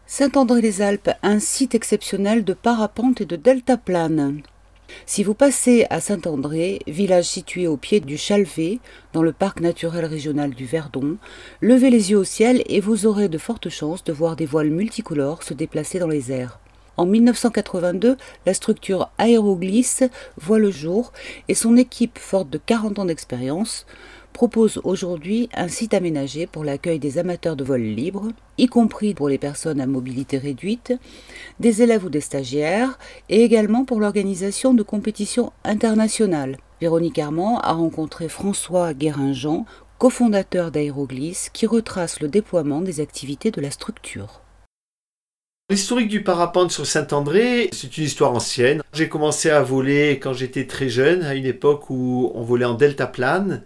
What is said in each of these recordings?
Saint-André-les-Alpes, un site exceptionnel de parapente et de deltaplane. Si vous passez à Saint-André, village situé au pied du Chalvet, dans le parc naturel régional du Verdon, levez les yeux au ciel et vous aurez de fortes chances de voir des voiles multicolores se déplacer dans les airs. En 1982, la structure Aéroglisse voit le jour et son équipe, forte de 40 ans d'expérience, propose aujourd'hui un site aménagé pour l'accueil des amateurs de vol libre, y compris pour les personnes à mobilité réduite, des élèves ou des stagiaires, et également pour l'organisation de compétitions internationales. Véronique Armand a rencontré François Guérin-Jean, cofondateur d'Aéroglisse, qui retrace le déploiement des activités de la structure. L'historique du parapente sur Saint-André, c'est une histoire ancienne. J'ai commencé à voler quand j'étais très jeune, à une époque où on volait en deltaplane.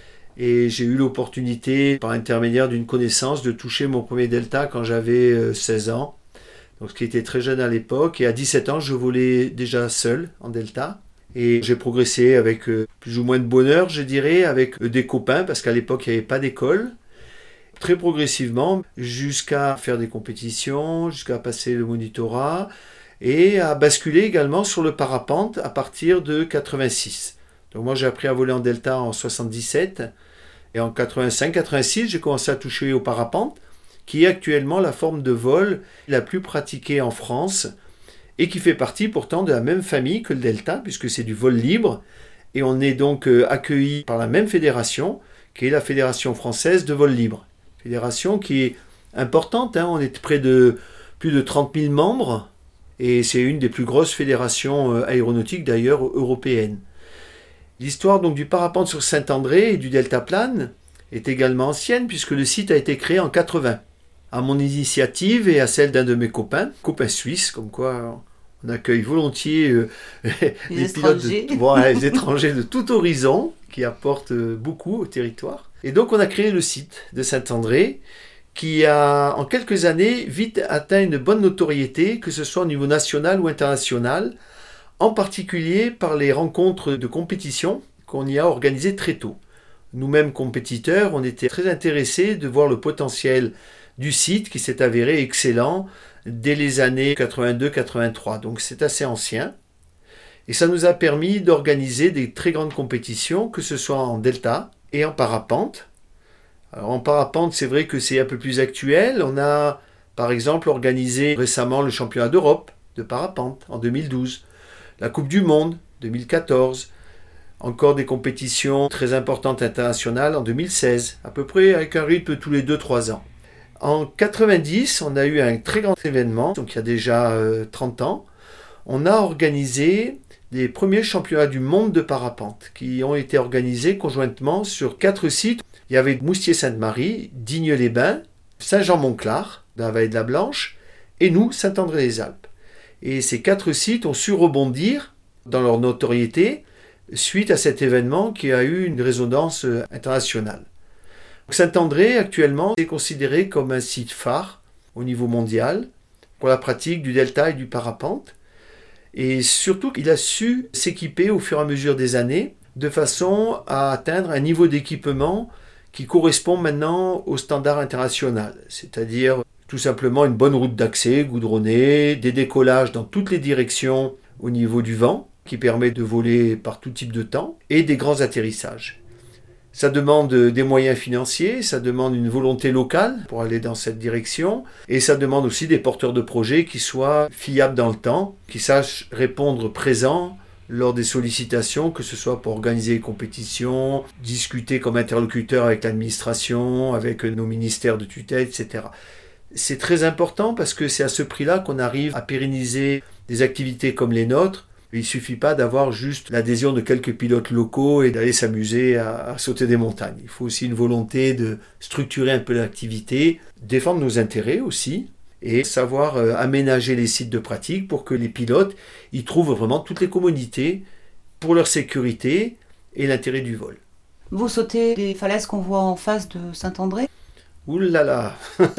Et j'ai eu l'opportunité, par intermédiaire d'une connaissance, de toucher mon premier delta quand j'avais 16 ans. Donc, ce qui était très jeune à l'époque. Et à 17 ans, je volais déjà seul en delta. Et j'ai progressé avec plus ou moins de bonheur, je dirais, avec des copains, parce qu'à l'époque, il n'y avait pas d'école. Très progressivement, jusqu'à faire des compétitions, jusqu'à passer le monitorat, et à basculer également sur le parapente à partir de 86. Donc moi, j'ai appris à voler en delta en 77. Et en 85-86, j'ai commencé à toucher au parapente, qui est actuellement la forme de vol la plus pratiquée en France et qui fait partie pourtant de la même famille que le delta, puisque c'est du vol libre. Et on est donc accueilli par la même fédération, qui est la Fédération française de vol libre. Fédération qui est importante, on est près de plus de 30 000 membres, et c'est une des plus grosses fédérations aéronautiques d'ailleurs européennes. L'histoire donc du parapente sur Saint-André et du deltaplane est également ancienne puisque le site a été créé en 80. À mon initiative et à celle d'un de mes copains suisses, comme quoi on accueille volontiers les pilotes les étrangers de tout horizon qui apportent beaucoup au territoire. Et donc on a créé le site de Saint-André qui a en quelques années vite atteint une bonne notoriété, que ce soit au niveau national ou international, en particulier par les rencontres de compétition qu'on y a organisées très tôt. Nous-mêmes compétiteurs, on était très intéressés de voir le potentiel du site qui s'est avéré excellent dès les années 82-83. Donc c'est assez ancien. Et ça nous a permis d'organiser des très grandes compétitions, que ce soit en delta et en parapente. Alors en parapente, c'est vrai que c'est un peu plus actuel. On a par exemple organisé récemment le championnat d'Europe de parapente en 2012. La Coupe du Monde, 2014. Encore des compétitions très importantes internationales en 2016, à peu près avec un rythme tous les 2-3 ans. En 90, on a eu un très grand événement, donc il y a déjà 30 ans. On a organisé les premiers championnats du monde de parapente qui ont été organisés conjointement sur 4 sites. Il y avait Moustier-Sainte-Marie, Digne-les-Bains, Saint-Jean-Montclar, dans la vallée de la Blanche, et nous, Saint-André-les-Alpes. Et ces 4 sites ont su rebondir dans leur notoriété suite à cet événement qui a eu une résonance internationale. Saint-André, actuellement, est considéré comme un site phare au niveau mondial pour la pratique du delta et du parapente. Et surtout, il a su s'équiper au fur et à mesure des années de façon à atteindre un niveau d'équipement qui correspond maintenant au standard international, c'est-à-dire tout simplement une bonne route d'accès goudronnée, des décollages dans toutes les directions au niveau du vent, qui permet de voler par tout type de temps, et des grands atterrissages. Ça demande des moyens financiers, ça demande une volonté locale pour aller dans cette direction, et ça demande aussi des porteurs de projets qui soient fiables dans le temps, qui sachent répondre présent lors des sollicitations, que ce soit pour organiser des compétitions, discuter comme interlocuteur avec l'administration, avec nos ministères de tutelle, etc. C'est très important parce que c'est à ce prix-là qu'on arrive à pérenniser des activités comme les nôtres. Il ne suffit pas d'avoir juste l'adhésion de quelques pilotes locaux et d'aller s'amuser à sauter des montagnes. Il faut aussi une volonté de structurer un peu l'activité, défendre nos intérêts aussi, et savoir aménager les sites de pratique pour que les pilotes y trouvent vraiment toutes les commodités pour leur sécurité et l'intérêt du vol. Vous sautez les falaises qu'on voit en face de Saint-André ? Ouh là là.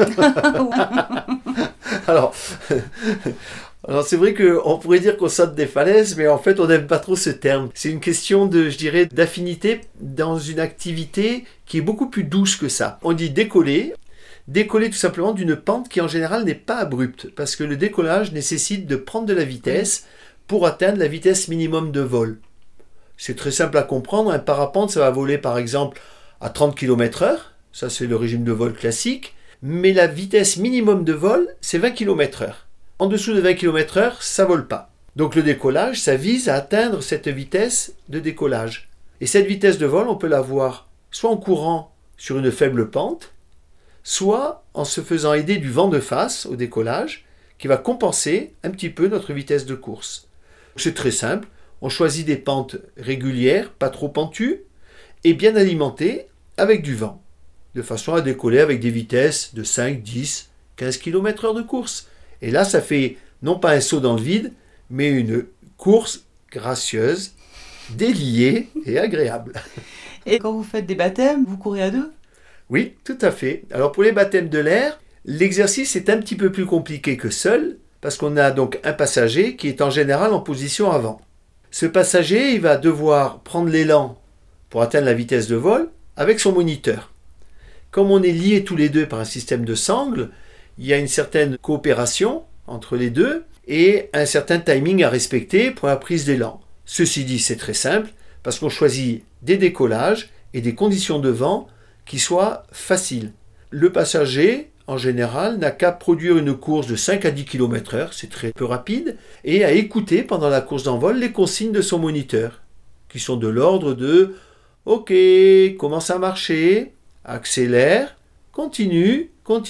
Alors c'est vrai qu'on pourrait dire qu'on saute des falaises, mais en fait on n'aime pas trop ce terme. C'est une question d'affinité dans une activité qui est beaucoup plus douce que ça. On dit décoller. décoller tout simplement d'une pente qui en général n'est pas abrupte, parce que le décollage nécessite de prendre de la vitesse pour atteindre la vitesse minimum de vol. C'est très simple à comprendre, un parapente ça va voler par exemple à 30 km/h, ça c'est le régime de vol classique, mais la vitesse minimum de vol c'est 20 km/h. En dessous de 20 km/h, ça ne vole pas. Donc le décollage, ça vise à atteindre cette vitesse de décollage. Et cette vitesse de vol, on peut l'avoir soit en courant sur une faible pente, soit en se faisant aider du vent de face au décollage, qui va compenser un petit peu notre vitesse de course. C'est très simple, on choisit des pentes régulières, pas trop pentues, et bien alimentées avec du vent, de façon à décoller avec des vitesses de 5, 10, 15 km/h de course. Et là, ça fait non pas un saut dans le vide, mais une course gracieuse, déliée et agréable. Et quand vous faites des baptêmes, vous courez à deux ? Oui, tout à fait. Alors pour les baptêmes de l'air, l'exercice est un petit peu plus compliqué que seul, parce qu'on a donc un passager qui est en général en position avant. Ce passager, il va devoir prendre l'élan pour atteindre la vitesse de vol avec son moniteur. Comme on est liés tous les deux par un système de sangles, il y a une certaine coopération entre les deux et un certain timing à respecter pour la prise d'élan. Ceci dit, c'est très simple parce qu'on choisit des décollages et des conditions de vent qui soient faciles. Le passager, en général, n'a qu'à produire une course de 5 à 10 km/h, c'est très peu rapide, et à écouter pendant la course d'envol les consignes de son moniteur, qui sont de l'ordre de « Ok, commence à marcher, accélère, continue,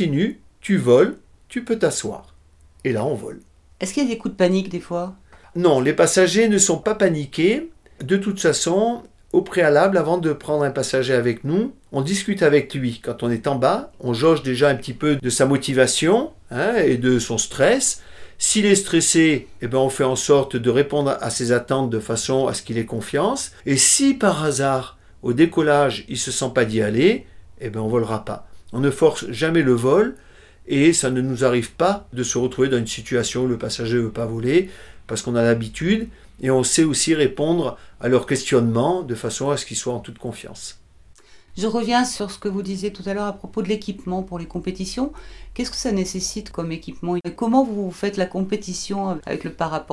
tu voles, tu peux t'asseoir. » Et là, on vole. Est-ce qu'il y a des coups de panique des fois ? Non, les passagers ne sont pas paniqués. De toute façon, au préalable, avant de prendre un passager avec nous, on discute avec lui. Quand on est en bas, on jauge déjà un petit peu de sa motivation et de son stress. S'il est stressé, on fait en sorte de répondre à ses attentes de façon à ce qu'il ait confiance. Et si par hasard, au décollage, il ne se sent pas d'y aller, on ne volera pas. On ne force jamais le vol et ça ne nous arrive pas de se retrouver dans une situation où le passager ne veut pas voler parce qu'on a l'habitude et on sait aussi répondre à leurs questionnements de façon à ce qu'ils soient en toute confiance. Je reviens sur ce que vous disiez tout à l'heure à propos de l'équipement pour les compétitions. Qu'est-ce que ça nécessite comme équipement ? Et comment vous faites la compétition avec le parapente ?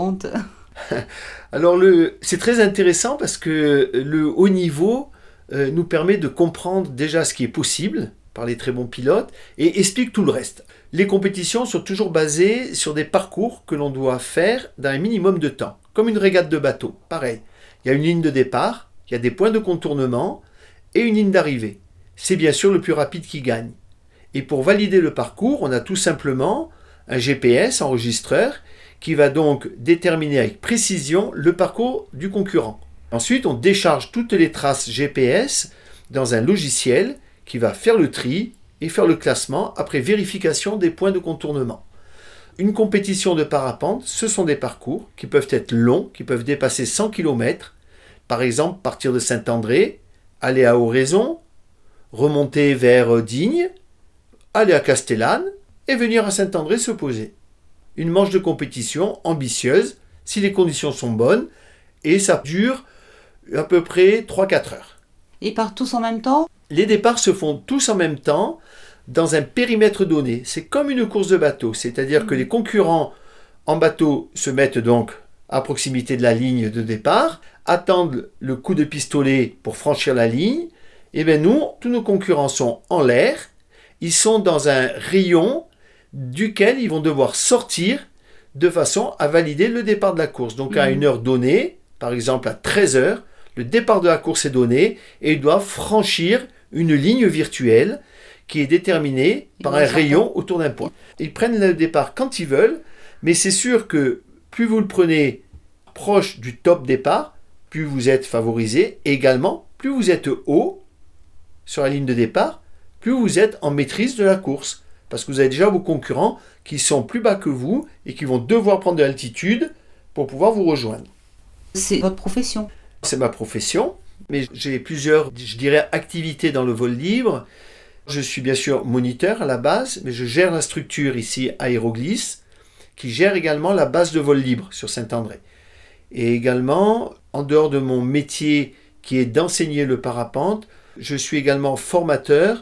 Alors c'est très intéressant parce que le haut niveau nous permet de comprendre déjà ce qui est possible par les très bons pilotes et explique tout le reste. Les compétitions sont toujours basées sur des parcours que l'on doit faire dans un minimum de temps, comme une régate de bateau. Pareil, il y a une ligne de départ, il y a des points de contournement et une ligne d'arrivée. C'est bien sûr le plus rapide qui gagne. Et pour valider le parcours, on a tout simplement un GPS enregistreur qui va donc déterminer avec précision le parcours du concurrent. Ensuite, on décharge toutes les traces GPS dans un logiciel qui va faire le tri et faire le classement après vérification des points de contournement. Une compétition de parapente, ce sont des parcours qui peuvent être longs, qui peuvent dépasser 100 km. Par exemple, partir de Saint-André, aller à Oraison, remonter vers Digne, aller à Castellane et venir à Saint-André se poser. Une manche de compétition ambitieuse, si les conditions sont bonnes, et ça dure à peu près 3-4 heures. Ils partent tous en même temps ? Les départs se font tous en même temps dans un périmètre donné. C'est comme une course de bateau, c'est-à-dire que les concurrents en bateau se mettent donc à proximité de la ligne de départ, attendent le coup de pistolet pour franchir la ligne. Et bien nous, tous nos concurrents sont en l'air, ils sont dans un rayon duquel ils vont devoir sortir de façon à valider le départ de la course. Donc à une heure donnée, par exemple à 13 heures, le départ de la course est donné et ils doivent franchir une ligne virtuelle qui est déterminée par un rayon autour d'un point. Ils prennent le départ quand ils veulent, mais c'est sûr que plus vous le prenez proche du top départ, plus vous êtes favorisé. Et également, plus vous êtes haut sur la ligne de départ, plus vous êtes en maîtrise de la course. Parce que vous avez déjà vos concurrents qui sont plus bas que vous et qui vont devoir prendre de l'altitude pour pouvoir vous rejoindre. C'est votre profession ? C'est ma profession, mais j'ai plusieurs, activités dans le vol libre. Je suis bien sûr moniteur à la base, mais je gère la structure ici Aéroglis, qui gère également la base de vol libre sur Saint-André. Et également, en dehors de mon métier qui est d'enseigner le parapente, je suis également formateur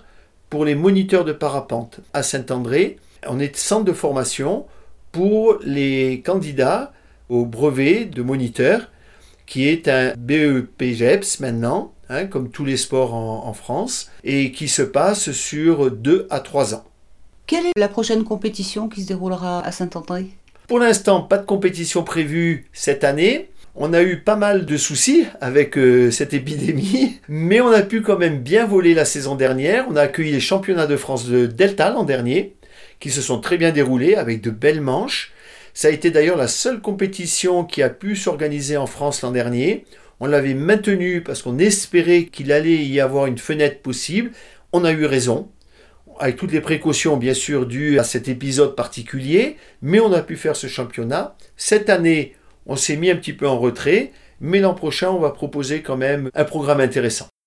pour les moniteurs de parapente. À Saint-André, on est centre de formation pour les candidats au brevet de moniteur, qui est un BEPGEPS maintenant, comme tous les sports en France, et qui se passe sur 2 à 3 ans. Quelle est la prochaine compétition qui se déroulera à Saint-André ? Pour l'instant, pas de compétition prévue cette année. On a eu pas mal de soucis avec cette épidémie, mais on a pu quand même bien voler la saison dernière. On a accueilli les championnats de France de Delta l'an dernier, qui se sont très bien déroulés avec de belles manches. Ça a été d'ailleurs la seule compétition qui a pu s'organiser en France l'an dernier. On l'avait maintenue parce qu'on espérait qu'il allait y avoir une fenêtre possible. On a eu raison, avec toutes les précautions bien sûr dues à cet épisode particulier, mais on a pu faire ce championnat. Cette année, on s'est mis un petit peu en retrait, mais l'an prochain, on va proposer quand même un programme intéressant.